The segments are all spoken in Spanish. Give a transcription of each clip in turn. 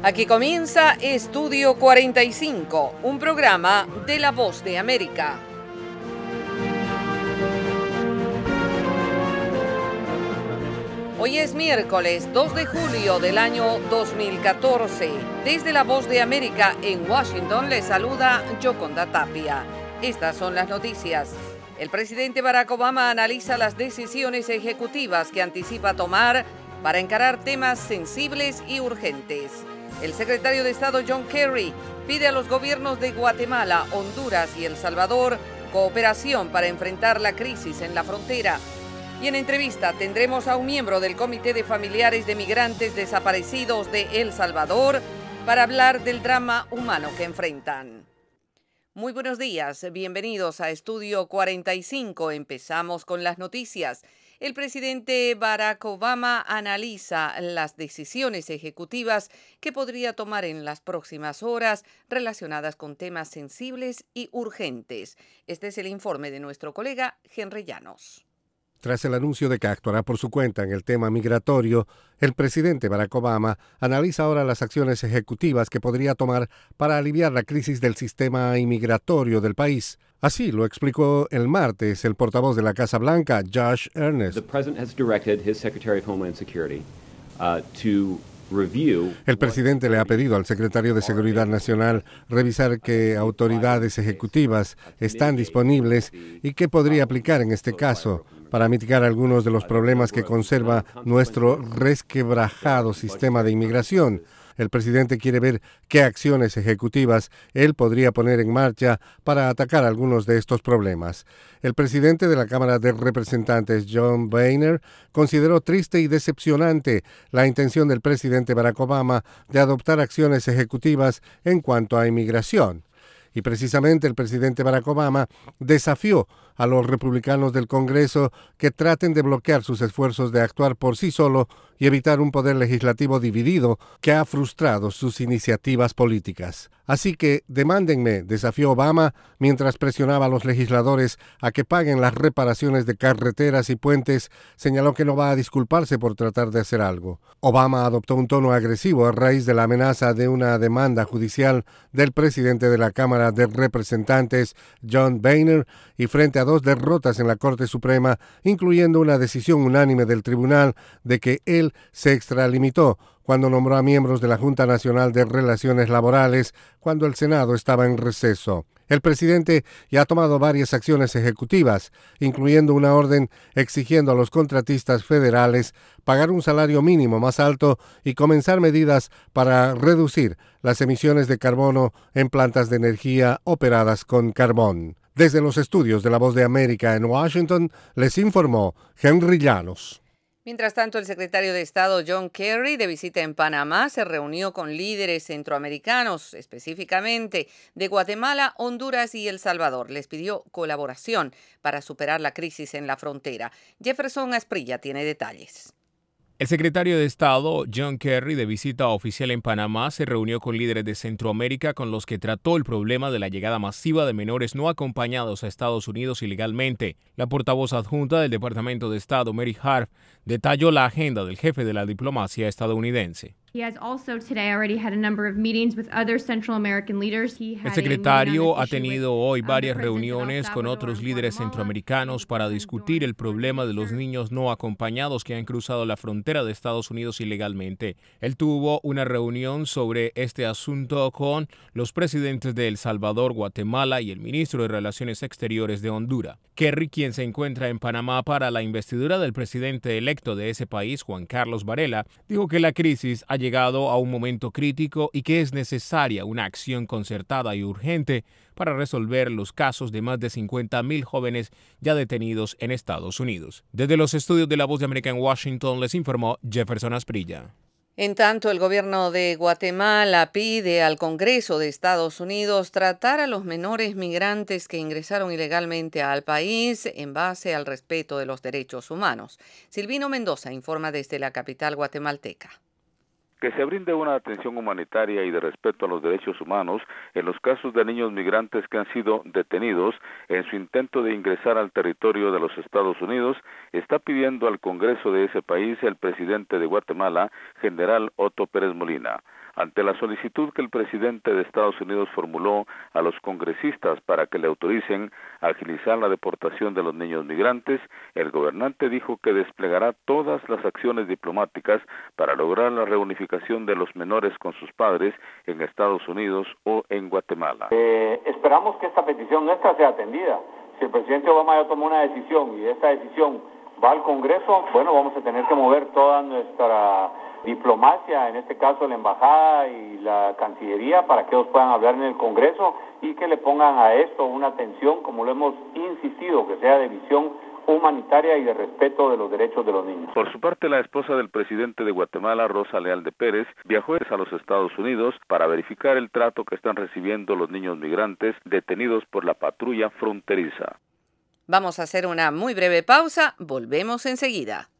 Aquí comienza Estudio 45, un programa de La Voz de América. Hoy es miércoles 2 de julio del año 2014. Desde La Voz de América en Washington les saluda Yoconda Tapia. Estas son las noticias. El presidente Barack Obama analiza las decisiones ejecutivas que anticipa tomar para encarar temas sensibles y urgentes. El secretario de Estado John Kerry pide a los gobiernos de Guatemala, Honduras y El Salvador cooperación para enfrentar la crisis en la frontera. Y en entrevista tendremos a un miembro del Comité de Familiares de Migrantes Desaparecidos de El Salvador para hablar del drama humano que enfrentan. Muy buenos días, bienvenidos a Estudio 45. Empezamos con las noticias. El presidente Barack Obama analiza las decisiones ejecutivas que podría tomar en las próximas horas relacionadas con temas sensibles y urgentes. Este es el informe de nuestro colega Henry Llanos. Tras el anuncio de que actuará por su cuenta en el tema migratorio, el presidente Barack Obama analiza ahora las acciones ejecutivas que podría tomar para aliviar la crisis del sistema inmigratorio del país. Así lo explicó el martes el portavoz de la Casa Blanca, Josh Earnest. El presidente le ha pedido al secretario de Seguridad Nacional revisar qué autoridades ejecutivas están disponibles y qué podría aplicar en este caso para mitigar algunos de los problemas que conserva nuestro resquebrajado sistema de inmigración. El presidente quiere ver qué acciones ejecutivas él podría poner en marcha para atacar algunos de estos problemas. El presidente de la Cámara de Representantes, John Boehner, consideró triste y decepcionante la intención del presidente Barack Obama de adoptar acciones ejecutivas en cuanto a inmigración. Y precisamente el presidente Barack Obama desafió a los republicanos del Congreso que traten de bloquear sus esfuerzos de actuar por sí solo y evitar un poder legislativo dividido que ha frustrado sus iniciativas políticas. Así que demándenme, desafió Obama mientras presionaba a los legisladores a que paguen las reparaciones de carreteras y puentes. Señaló que no va a disculparse por tratar de hacer algo. Obama adoptó un tono agresivo a raíz de la amenaza de una demanda judicial del presidente de la Cámara de Representantes, John Boehner, y frente a dos derrotas en la Corte Suprema, incluyendo una decisión unánime del tribunal de que él se extralimitó cuando nombró a miembros de la Junta Nacional de Relaciones Laborales cuando el Senado estaba en receso. El presidente ya ha tomado varias acciones ejecutivas, incluyendo una orden exigiendo a los contratistas federales pagar un salario mínimo más alto y comenzar medidas para reducir las emisiones de carbono en plantas de energía operadas con carbón. Desde los estudios de La Voz de América en Washington, les informó Henry Llanos. Mientras tanto, el secretario de Estado John Kerry, de visita en Panamá, se reunió con líderes centroamericanos, específicamente de Guatemala, Honduras y El Salvador. Les pidió colaboración para superar la crisis en la frontera. Jefferson Asprilla tiene detalles. El secretario de Estado, John Kerry, de visita oficial en Panamá, se reunió con líderes de Centroamérica con los que trató el problema de la llegada masiva de menores no acompañados a Estados Unidos ilegalmente. La portavoz adjunta del Departamento de Estado, Mary Harf, detalló la agenda del jefe de la diplomacia estadounidense. El secretario ha tenido hoy varias reuniones con otros líderes centroamericanos para discutir el problema de los niños no acompañados que han cruzado la frontera de Estados Unidos ilegalmente. Él tuvo una reunión sobre este asunto con los presidentes de El Salvador, Guatemala y el ministro de Relaciones Exteriores de Honduras. Kerry, quien se encuentra en Panamá para la investidura del presidente electo de ese país, Juan Carlos Varela, dijo que la crisis ha llegado a un momento crítico y que es necesaria una acción concertada y urgente para resolver los casos de más de 50,000 jóvenes ya detenidos en Estados Unidos. Desde los estudios de La Voz de América en Washington les informó Jefferson Asprilla. En tanto, el gobierno de Guatemala pide al Congreso de Estados Unidos tratar a los menores migrantes que ingresaron ilegalmente al país en base al respeto de los derechos humanos. Silvino Mendoza informa desde la capital guatemalteca. Que se brinde una atención humanitaria y de respeto a los derechos humanos en los casos de niños migrantes que han sido detenidos en su intento de ingresar al territorio de los Estados Unidos, está pidiendo al Congreso de ese país el presidente de Guatemala, general Otto Pérez Molina. ante la solicitud que el presidente de Estados Unidos formuló a los congresistas para que le autoricen agilizar la deportación de los niños migrantes. El gobernante dijo que desplegará todas las acciones diplomáticas para lograr la reunificación de los menores con sus padres en Estados Unidos o en Guatemala. Esperamos que esta petición nuestra sea atendida. Si el presidente Obama ya tomó una decisión y esta decisión va al Congreso, bueno, vamos a tener que mover toda nuestra diplomacia, en este caso la embajada y la Cancillería, para que ellos puedan hablar en el Congreso y que le pongan a esto una atención, como lo hemos insistido, que sea de visión humanitaria y de respeto de los derechos de los niños. Por su parte, la esposa del presidente de Guatemala, Rosa Leal de Pérez, viajó a los Estados Unidos para verificar el trato que están recibiendo los niños migrantes detenidos por la patrulla fronteriza. Vamos a hacer una muy breve pausa, volvemos enseguida.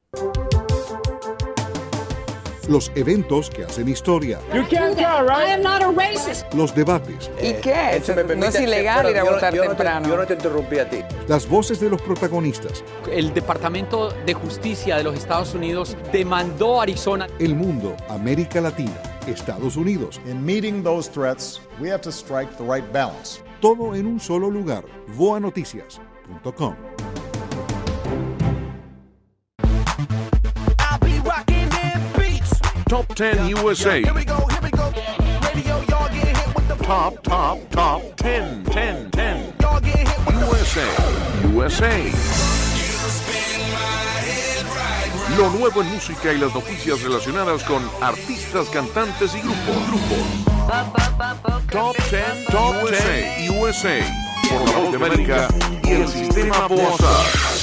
Los eventos que hacen historia. Los debates. ¿Y qué? No es ilegal ir a votar temprano. Yo no te interrumpí a ti. Las voces de los protagonistas. El Departamento de Justicia de los Estados Unidos demandó a Arizona. El mundo, América Latina, Estados Unidos. In meeting those threats, we have to strike the right balance. Todo en un solo lugar. voanoticias.com. Top 10 USA. Top 10. USA. Lo nuevo en música y las noticias relacionadas con artistas, cantantes y grupos. Top 10 USA. Por la Voz de América y el Sistema Bosa.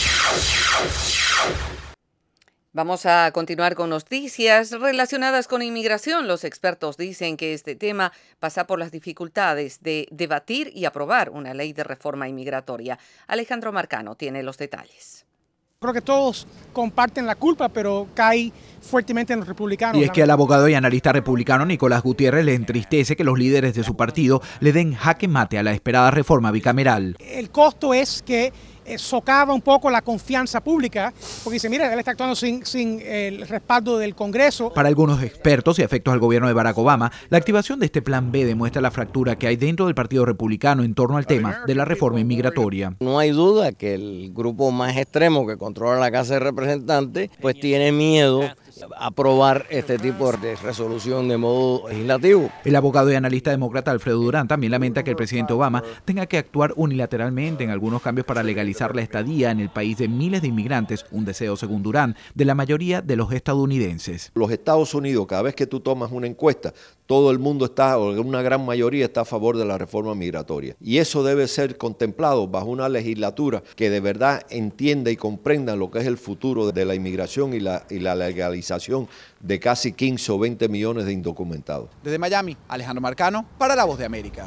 Vamos a continuar con noticias relacionadas con inmigración. Los expertos dicen que este tema pasa por las dificultades de debatir y aprobar una ley de reforma inmigratoria. Alejandro Marcano tiene los detalles. Creo que todos comparten la culpa, pero cae fuertemente en los republicanos. Y es que al abogado y analista republicano Nicolás Gutiérrez le entristece que los líderes de su partido le den jaque mate a la esperada reforma bicameral. El costo es que socava un poco la confianza pública, porque dice, mira, él está actuando sin el respaldo del Congreso. Para algunos expertos y afectos al gobierno de Barack Obama, la activación de este plan B demuestra la fractura que hay dentro del Partido Republicano en torno al tema de la reforma inmigratoria. No hay duda que el grupo más extremo que controla la Casa de Representantes, pues tiene miedo a aprobar este tipo de resolución de modo legislativo. El abogado y analista demócrata Alfredo Durán también lamenta que el presidente Obama tenga que actuar unilateralmente en algunos cambios para legalizar la estadía en el país de miles de inmigrantes, un deseo, según Durán, de la mayoría de los estadounidenses. Los Estados Unidos, cada vez que tú tomas una encuesta, todo el mundo está, o una gran mayoría está a favor de la reforma migratoria. Y eso debe ser contemplado bajo una legislatura que de verdad entienda y comprenda lo que es el futuro de la inmigración y la legalización de casi 15 o 20 millones de indocumentados. Desde Miami, Alejandro Marcano, para La Voz de América.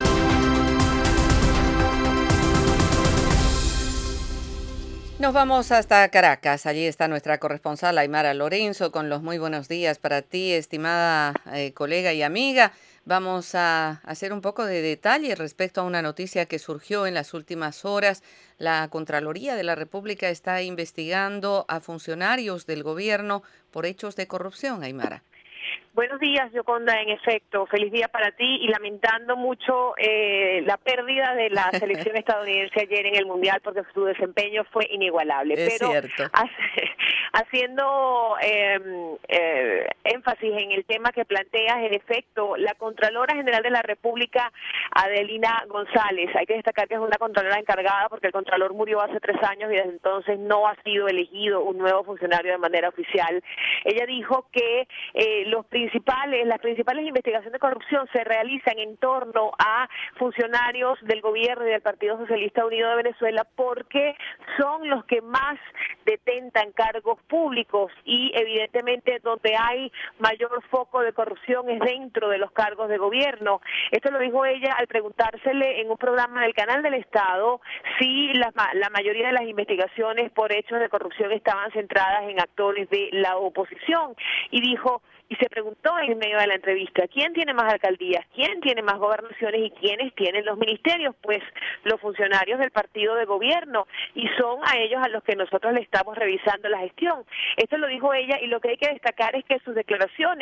Nos vamos hasta Caracas. Allí está nuestra corresponsal Aymara Lorenzo con los muy buenos días para ti, estimada colega y amiga. Vamos a hacer un poco de detalle respecto a una noticia que surgió en las últimas horas. La Contraloría de la República está investigando a funcionarios del gobierno por hechos de corrupción, Aymara. Buenos días, Yoconda, en efecto, feliz día para ti y lamentando mucho la pérdida de la selección estadounidense ayer en el Mundial porque su desempeño fue inigualable. Pero cierto. Haciendo énfasis en el tema que planteas, en efecto, la Contralora General de la República, Adelina González, hay que destacar que es una Contralora encargada porque el Contralor murió hace 3 años y desde entonces no ha sido elegido un nuevo funcionario de manera oficial. Ella dijo que las principales investigaciones de corrupción se realizan en torno a funcionarios del gobierno y del Partido Socialista Unido de Venezuela porque son los que más detentan cargos públicos y evidentemente donde hay mayor foco de corrupción es dentro de los cargos de gobierno. Esto lo dijo ella al preguntársele en un programa del Canal del Estado si la mayoría de las investigaciones por hechos de corrupción estaban centradas en actores de la oposición y dijo y se preguntó en medio de la entrevista, ¿quién tiene más alcaldías? ¿Quién tiene más gobernaciones? ¿Y quiénes tienen los ministerios? Pues los funcionarios del partido de gobierno, y son a ellos a los que nosotros le estamos revisando la gestión. Esto lo dijo ella, y lo que hay que destacar es que sus declaraciones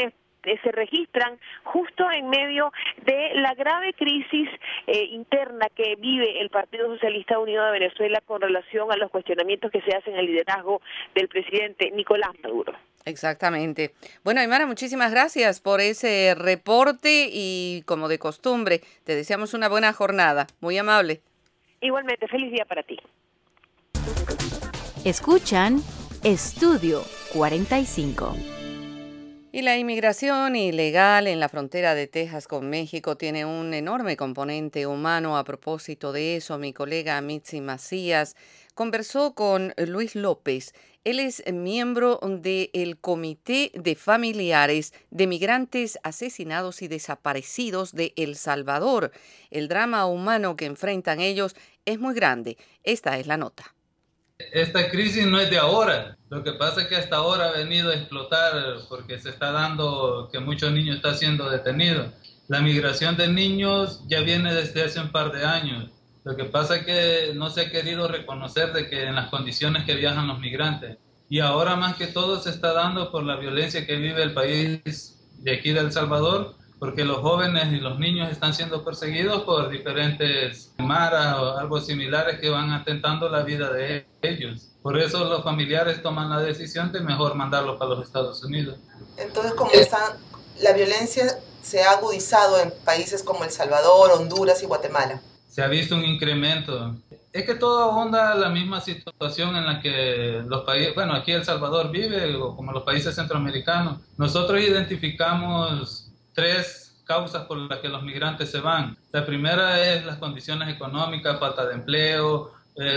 se registran justo en medio de la grave crisis interna que vive el Partido Socialista Unido de Venezuela con relación a los cuestionamientos que se hacen al liderazgo del presidente Nicolás Maduro. Exactamente. Bueno, Aymara, muchísimas gracias por ese reporte y, como de costumbre, te deseamos una buena jornada. Muy amable. Igualmente, feliz día para ti. Escuchan Estudio 45. Y la inmigración ilegal en la frontera de Texas con México tiene un enorme componente humano. A propósito de eso, mi colega Mitzi Macías conversó con Luis López. Él es miembro del Comité de Familiares de Migrantes Asesinados y Desaparecidos de El Salvador. El drama humano que enfrentan ellos es muy grande. Esta es la nota. Esta crisis no es de ahora. Lo que pasa es que hasta ahora ha venido a explotar porque se está dando que muchos niños están siendo detenidos. La migración de niños ya viene desde hace un par de años. Lo que pasa es que no se ha querido reconocer de que en las condiciones que viajan los migrantes. Y ahora más que todo se está dando por la violencia que vive el país de aquí de El Salvador, porque los jóvenes y los niños están siendo perseguidos por diferentes maras o algo similares que van atentando la vida de ellos. Por eso los familiares toman la decisión de mejor mandarlos para los Estados Unidos. Entonces, como la violencia se ha agudizado en países como El Salvador, Honduras y Guatemala. Se ha visto un incremento. Es que todo ahonda la misma situación en la que los países, bueno, aquí El Salvador vive, o como los países centroamericanos. Nosotros identificamos 3 causas por las que los migrantes se van. La primera es las condiciones económicas, falta de empleo,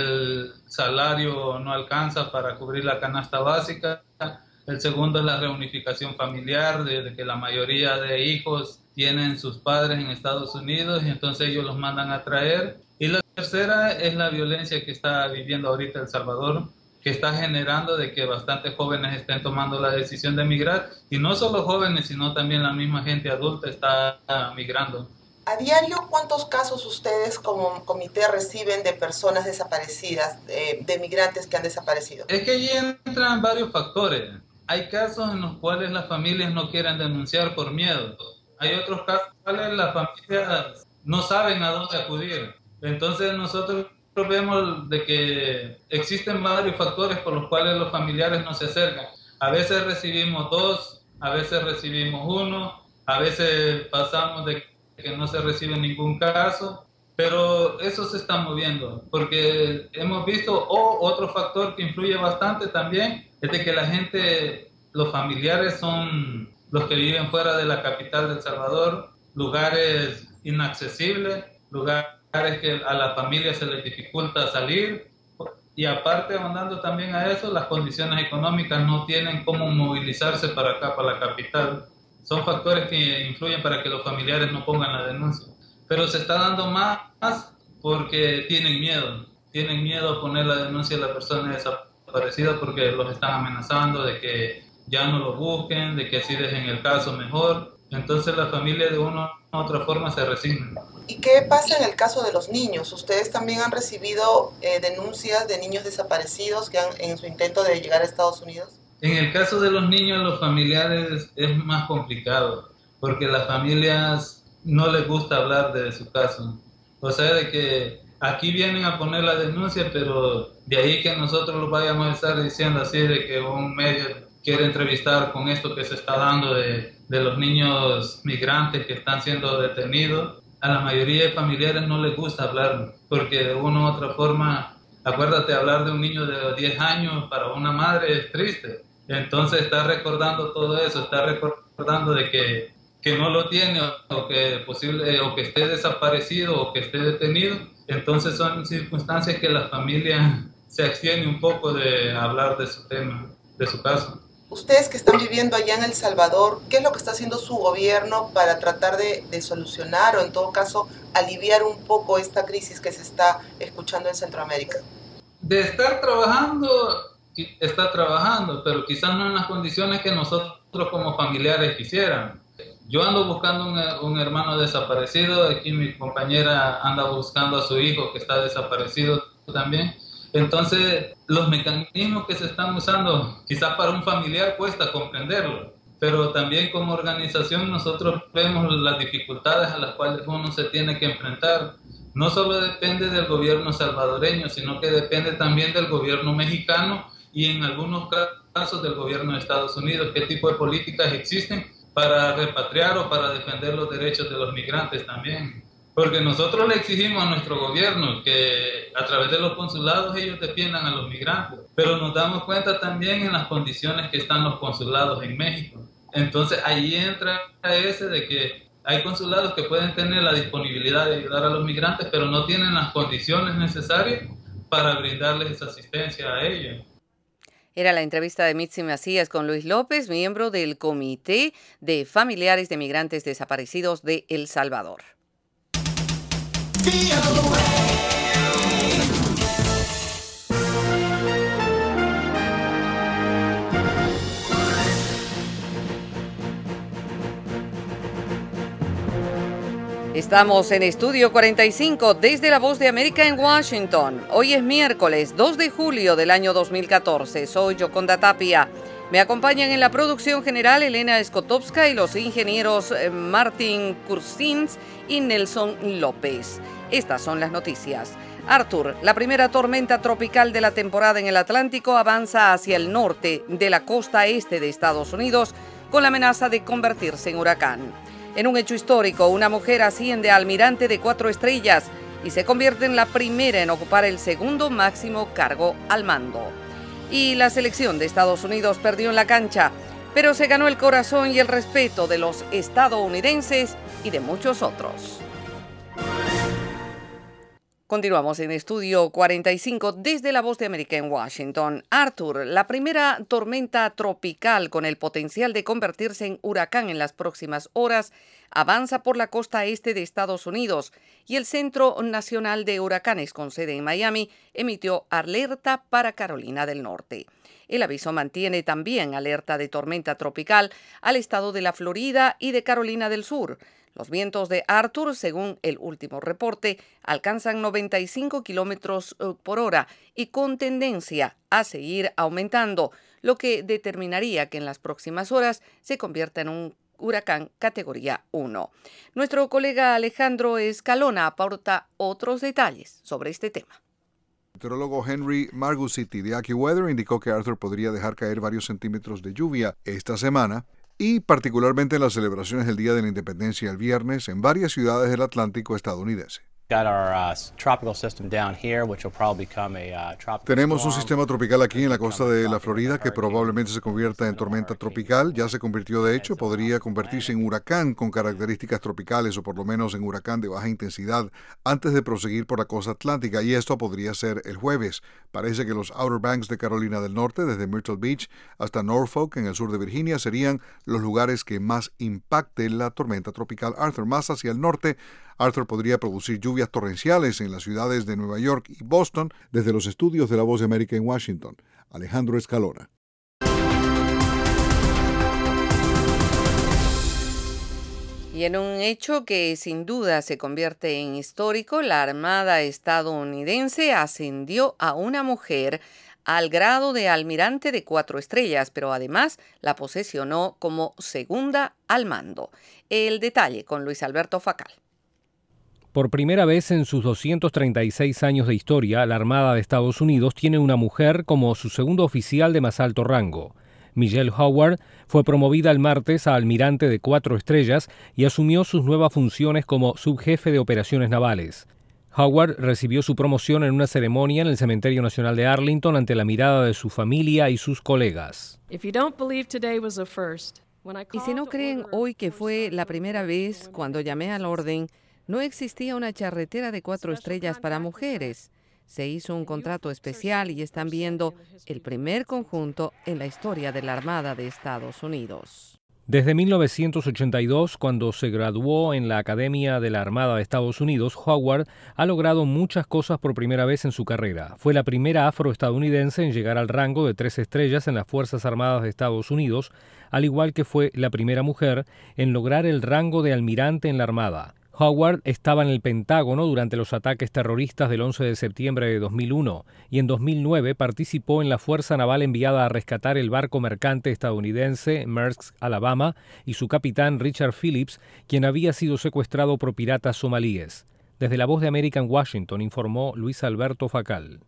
el salario no alcanza para cubrir la canasta básica. El segundo es la reunificación familiar, de que la mayoría de hijos tienen sus padres en Estados Unidos y entonces ellos los mandan a traer. Y la tercera es la violencia que está viviendo ahorita El Salvador, que está generando de que bastantes jóvenes estén tomando la decisión de migrar. Y no solo jóvenes, sino también la misma gente adulta está migrando. A diario, ¿cuántos casos ustedes como comité reciben de personas desaparecidas, de migrantes que han desaparecido? Es que allí entran varios factores. Hay casos en los cuales las familias no quieren denunciar por miedo. Hay otros casos en los cuales las familias no saben a dónde acudir. Entonces nosotros vemos de que existen varios factores por los cuales los familiares no se acercan. A veces recibimos 2, a veces recibimos 1, a veces pasamos de que no se recibe ningún caso, pero eso se está moviendo, porque hemos visto otro factor que influye bastante también, es de que la gente, los familiares son los que viven fuera de la capital de El Salvador, lugares inaccesibles, lugares que a la familia se les dificulta salir, y aparte, abundando también a eso, las condiciones económicas no tienen cómo movilizarse para acá, para la capital. Son factores que influyen para que los familiares no pongan la denuncia. Pero se está dando más porque tienen miedo a poner la denuncia a la persona desaparecida porque los están amenazando de que ya no lo busquen, de que así dejen el caso mejor. Entonces la familia de una u otra forma se resigna. ¿Y qué pasa en el caso de los niños? ¿Ustedes también han recibido denuncias de niños desaparecidos que en su intento de llegar a Estados Unidos? En el caso de los niños, los familiares es más complicado, porque las familias no les gusta hablar de su caso. O sea, de que aquí vienen a poner la denuncia, pero de ahí que nosotros los vayamos a estar diciendo así, de que un medio quiere entrevistar con esto que se está dando de los niños migrantes que están siendo detenidos. A la mayoría de familiares no les gusta hablar, porque de una u otra forma, acuérdate, hablar de un niño de 10 años para una madre es triste. Entonces está recordando todo eso, está recordando de que no lo tiene o que esté desaparecido o que esté detenido. Entonces son circunstancias que la familia se abstiene un poco de hablar de su tema, de su caso. Ustedes que están viviendo allá en El Salvador, ¿qué es lo que está haciendo su gobierno para tratar de solucionar o en todo caso aliviar un poco esta crisis que se está escuchando en Centroamérica? De estar trabajando, está trabajando, pero quizás no en las condiciones que nosotros como familiares quisieran. Yo ando buscando un hermano desaparecido, aquí mi compañera anda buscando a su hijo que está desaparecido también. Entonces, los mecanismos que se están usando, quizás para un familiar cuesta comprenderlo, pero también como organización nosotros vemos las dificultades a las cuales uno se tiene que enfrentar. No solo depende del gobierno salvadoreño, sino que depende también del gobierno mexicano y en algunos casos del gobierno de Estados Unidos. ¿Qué tipo de políticas existen para repatriar o para defender los derechos de los migrantes también? Porque nosotros le exigimos a nuestro gobierno que a través de los consulados ellos defiendan a los migrantes, pero nos damos cuenta también en las condiciones que están los consulados en México. Entonces ahí entra ese de que hay consulados que pueden tener la disponibilidad de ayudar a los migrantes, pero no tienen las condiciones necesarias para brindarles esa asistencia a ellos. Era la entrevista de Mitzi Macías con Luis López, miembro del Comité de Familiares de Migrantes Desaparecidos de El Salvador. Estamos en Estudio 45 desde La Voz de América en Washington. Hoy es miércoles 2 de julio del año 2014. Soy Yoconda Tapia. Me acompañan en la producción general Elena Skotowska y los ingenieros Martin Kursins y Nelson López. Estas son las noticias. Arthur, la primera tormenta tropical de la temporada en el Atlántico, avanza hacia el norte de la costa este de Estados Unidos con la amenaza de convertirse en huracán. En un hecho histórico, una mujer asciende a almirante de 4 estrellas y se convierte en la primera en ocupar el segundo máximo cargo al mando. Y la selección de Estados Unidos perdió en la cancha, pero se ganó el corazón y el respeto de los estadounidenses y de muchos otros. Continuamos en Estudio 45 desde La Voz de América en Washington. Arthur, la primera tormenta tropical con el potencial de convertirse en huracán en las próximas horas, avanza por la costa este de Estados Unidos y el Centro Nacional de Huracanes con sede en Miami emitió alerta para Carolina del Norte. El aviso mantiene también alerta de tormenta tropical al estado de la Florida y de Carolina del Sur. Los vientos de Arthur, según el último reporte, alcanzan 95 kilómetros por hora y con tendencia a seguir aumentando, lo que determinaría que en las próximas horas se convierta en un huracán categoría 1. Nuestro colega Alejandro Escalona aporta otros detalles sobre este tema. El meteorólogo Henry Margucci de AccuWeather indicó que Arthur podría dejar caer varios centímetros de lluvia esta semana, y particularmente en las celebraciones del Día de la Independencia el viernes en varias ciudades del Atlántico estadounidense. Tenemos un sistema tropical aquí en la costa de la Florida que probablemente se convierta en tormenta tropical. Ya se convirtió de hecho, podría convertirse en huracán con características tropicales o por lo menos en huracán de baja intensidad antes de proseguir por la costa atlántica, y esto podría ser el jueves. Parece que los Outer Banks de Carolina del Norte, desde Myrtle Beach hasta Norfolk en el sur de Virginia, serían los lugares que más impacte la tormenta tropical Arthur. Más hacia el norte, Arthur podría producir lluvias torrenciales en las ciudades de Nueva York y Boston. Desde los estudios de La Voz de América en Washington, Alejandro Escalona. Y en un hecho que sin duda se convierte en histórico, la Armada estadounidense ascendió a una mujer al grado de almirante de 4 estrellas, pero además la posesionó como segunda al mando. El detalle con Luis Alberto Facal. Por primera vez en sus 236 años de historia, la Armada de Estados Unidos tiene una mujer como su segundo oficial de más alto rango. Michelle Howard fue promovida el martes a almirante de 4 estrellas y asumió sus nuevas funciones como subjefe de operaciones navales. Howard recibió su promoción en una ceremonia en el Cementerio Nacional de Arlington ante la mirada de su familia y sus colegas. Y si no creen hoy que fue la primera vez, cuando llamé al orden, no existía una charretera de 4 estrellas para mujeres. Se hizo un contrato especial y están viendo el primer conjunto en la historia de la Armada de Estados Unidos. Desde 1982, cuando se graduó en la Academia de la Armada de Estados Unidos, Howard ha logrado muchas cosas por primera vez en su carrera. Fue la primera afroestadounidense en llegar al rango de 3 estrellas en las Fuerzas Armadas de Estados Unidos, al igual que fue la primera mujer en lograr el rango de almirante en la Armada. Howard estaba en el Pentágono durante los ataques terroristas del 11 de septiembre de 2001 y en 2009 participó en la fuerza naval enviada a rescatar el barco mercante estadounidense Maersk Alabama y su capitán Richard Phillips, quien había sido secuestrado por piratas somalíes. Desde La Voz de América en Washington informó Luis Alberto Facal.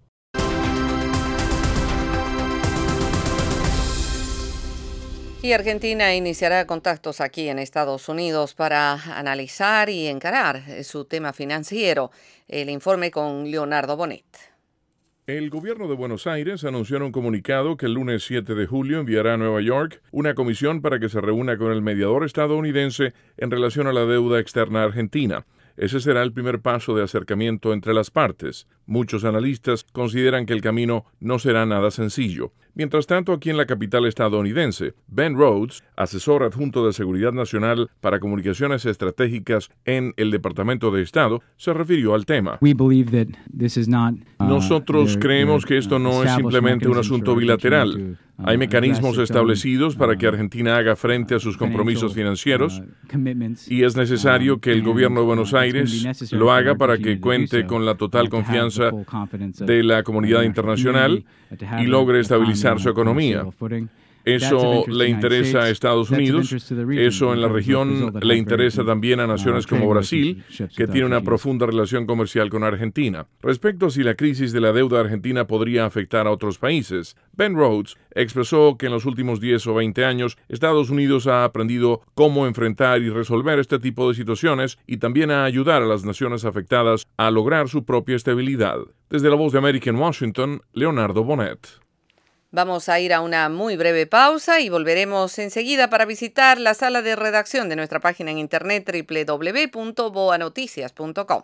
Y Argentina iniciará contactos aquí en Estados Unidos para analizar y encarar su tema financiero. El informe con Leonardo Bonet. El gobierno de Buenos Aires anunció en un comunicado que el lunes 7 de julio enviará a Nueva York una comisión para que se reúna con el mediador estadounidense en relación a la deuda externa argentina. Ese será el primer paso de acercamiento entre las partes. Muchos analistas consideran que el camino no será nada sencillo. Mientras tanto, aquí en la capital estadounidense, Ben Rhodes, asesor adjunto de Seguridad Nacional para Comunicaciones Estratégicas en el Departamento de Estado, se refirió al tema. Nosotros creemos que esto no es simplemente un asunto bilateral. Hay mecanismos establecidos para que Argentina haga frente a sus compromisos financieros y es necesario que el gobierno de Buenos Aires lo haga para que cuente con la total confianza de la comunidad internacional y logre estabilizar su economía. Eso le interesa a Estados Unidos, eso en la región le interesa también a naciones como Brasil, que tiene una profunda relación comercial con Argentina. Respecto a si la crisis de la deuda argentina podría afectar a otros países, Ben Rhodes expresó que en los últimos 10 o 20 años Estados Unidos ha aprendido cómo enfrentar y resolver este tipo de situaciones y también a ayudar a las naciones afectadas a lograr su propia estabilidad. Desde La Voz de América en Washington, Leonardo Bonet. Vamos a ir a una muy breve pausa y volveremos enseguida para visitar la sala de redacción de nuestra página en internet www.boanoticias.com.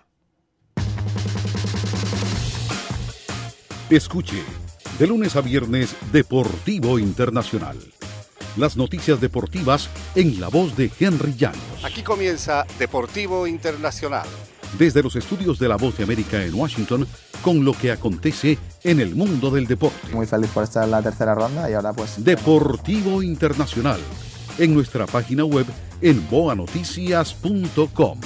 Escuche, de lunes a viernes, Deportivo Internacional. Las noticias deportivas en la voz de Henry Llanos. Aquí comienza Deportivo Internacional. Desde los estudios de La Voz de América en Washington, con lo que acontece en el mundo del deporte. Muy feliz por estar en la tercera ronda y ahora pues... Deportivo Internacional, en nuestra página web en boanoticias.com.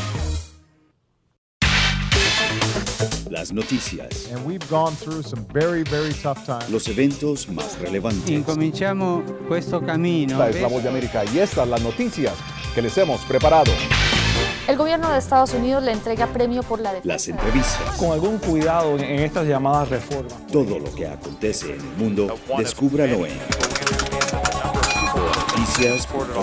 Las noticias. And we've gone through some very, very tough times. Los eventos más relevantes. Incominciamo questo cammino. Esta es La Voz de América y estas las noticias que les hemos preparado. El gobierno de Estados Unidos le entrega premio por la defensa. Las entrevistas. Con algún cuidado en estas llamadas reformas. Todo lo que acontece en el mundo, descúbralo en boanoticias.com.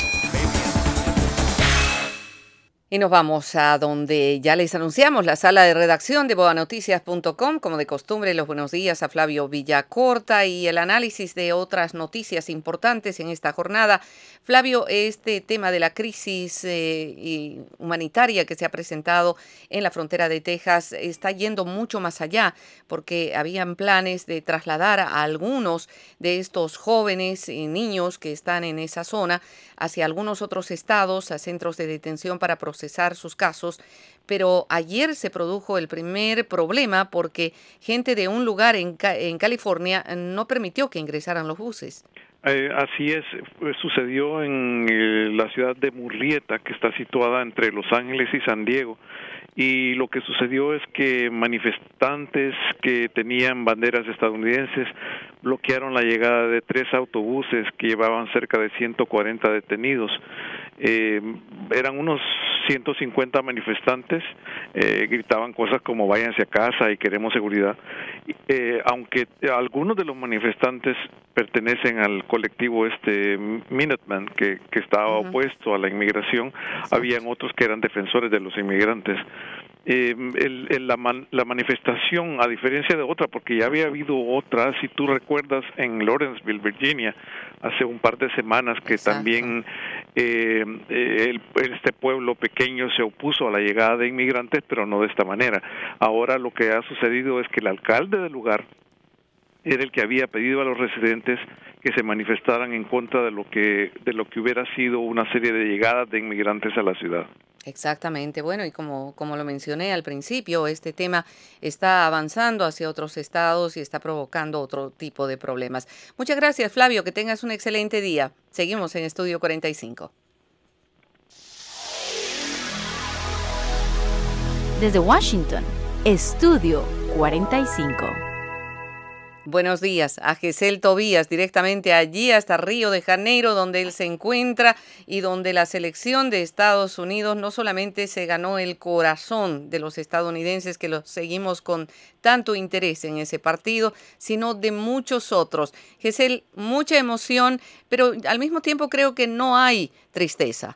Y nos vamos a donde ya les anunciamos, la sala de redacción de boanoticias.com. Como de costumbre, los buenos días a Flavio Villacorta y el análisis de otras noticias importantes en esta jornada. Flavio, este tema de la crisis humanitaria que se ha presentado en la frontera de Texas está yendo mucho más allá, porque habían planes de trasladar a algunos de estos jóvenes y niños que están en esa zona hacia algunos otros estados, a centros de detención para procesar sus casos, pero ayer se produjo el primer problema porque gente de un lugar en California no permitió que ingresaran los buses. Así es, sucedió en la ciudad de Murrieta, que está situada entre Los Ángeles y San Diego. Y lo que sucedió es que manifestantes que tenían banderas estadounidenses bloquearon la llegada de 3 autobuses que llevaban cerca de 140 detenidos. Eran unos 150 manifestantes, gritaban cosas como váyanse a casa y queremos seguridad. Aunque algunos de los manifestantes pertenecen al colectivo Minuteman, que estaba opuesto a la inmigración, habían otros que eran defensores de los inmigrantes. La manifestación, a diferencia de otra, porque ya había habido otra, si tú recuerdas, en Lawrenceville, Virginia, hace un par de semanas, que también este pueblo pequeño se opuso a la llegada de inmigrantes, pero no de esta manera. Ahora lo que ha sucedido es que el alcalde del lugar era el que había pedido a los residentes que se manifestaran en contra de lo que hubiera sido una serie de llegadas de inmigrantes a la ciudad. Exactamente. Bueno, y como lo mencioné al principio, este tema está avanzando hacia otros estados y está provocando otro tipo de problemas. Muchas gracias, Flavio. Que tengas un excelente día. Seguimos en Estudio 45. Desde Washington, Estudio 45. Buenos días a Gesell Tobías, directamente allí hasta Río de Janeiro, donde él se encuentra y donde la selección de Estados Unidos no solamente se ganó el corazón de los estadounidenses, que los seguimos con tanto interés en ese partido, sino de muchos otros. Gesell, mucha emoción, pero al mismo tiempo creo que no hay tristeza.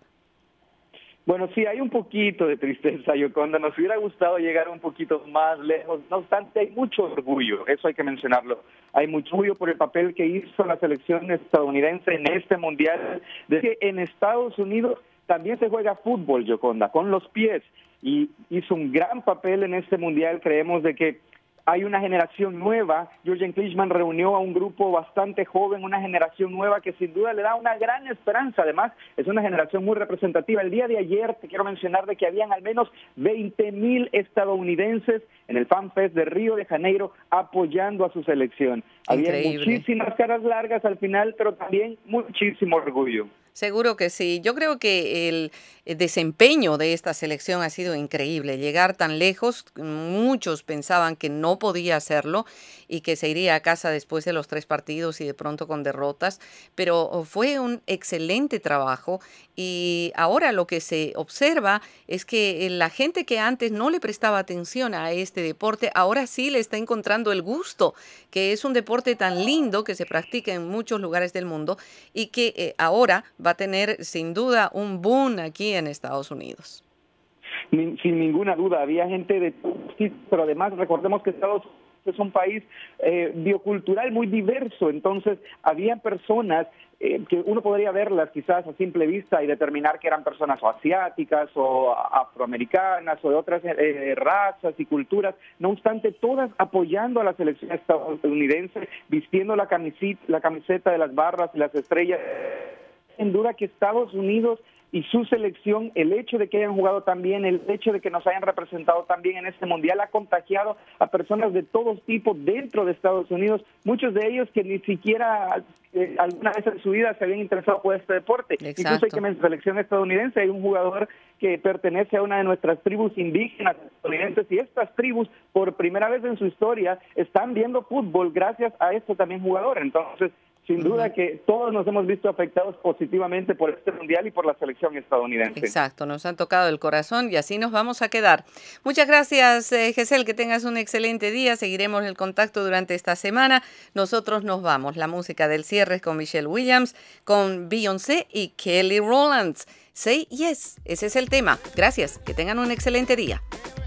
Bueno, sí, hay un poquito de tristeza, Yoconda. Nos hubiera gustado llegar un poquito más lejos. No obstante, hay mucho orgullo, eso hay que mencionarlo. Hay mucho orgullo por el papel que hizo la selección estadounidense en este mundial. De que en Estados Unidos también se juega fútbol, Yoconda, con los pies. Y hizo un gran papel en este mundial. Creemos de que hay una generación nueva. Jürgen Klinsmann reunió a un grupo bastante joven, una generación nueva que sin duda le da una gran esperanza. Además, es una generación muy representativa. El día de ayer te quiero mencionar de que habían al menos 20,000 estadounidenses en el Fan Fest de Río de Janeiro apoyando a su selección. Había muchísimas caras largas al final, pero también muchísimo orgullo. Seguro que sí. Yo creo que el desempeño de esta selección ha sido increíble. Llegar tan lejos, muchos pensaban que no podía hacerlo y que se iría a casa después de los 3 partidos y de pronto con derrotas, pero fue un excelente trabajo y ahora lo que se observa es que la gente que antes no le prestaba atención a este deporte, ahora sí le está encontrando el gusto, que es un deporte tan lindo que se practica en muchos lugares del mundo y que ahora va a tener sin duda un boom aquí en Estados Unidos. Sin ninguna duda, había gente de todo, pero además recordemos que Estados Unidos es un país biocultural muy diverso, entonces había personas que uno podría verlas quizás a simple vista y determinar que eran personas o asiáticas o afroamericanas o de otras razas y culturas, no obstante todas apoyando a la selección estadounidense, vistiendo la camiseta de las barras y las estrellas. Sin duda que Estados Unidos y su selección, el hecho de que hayan jugado tan bien, el hecho de que nos hayan representado tan bien en este mundial ha contagiado a personas de todos tipos dentro de Estados Unidos, muchos de ellos que ni siquiera alguna vez en su vida se habían interesado por este deporte. Exacto. Incluso hay que en la selección estadounidense hay un jugador que pertenece a una de nuestras tribus indígenas estadounidenses y estas tribus por primera vez en su historia están viendo fútbol gracias a este también jugador. Entonces, sin duda que todos nos hemos visto afectados positivamente por este mundial y por la selección estadounidense. Exacto, nos han tocado el corazón y así nos vamos a quedar. Muchas gracias, Gesell, que tengas un excelente día. Seguiremos el contacto durante esta semana. Nosotros nos vamos. La música del cierre es con Michelle Williams, con Beyoncé y Kelly Rowland. Say Yes, ese es el tema. Gracias, que tengan un excelente día.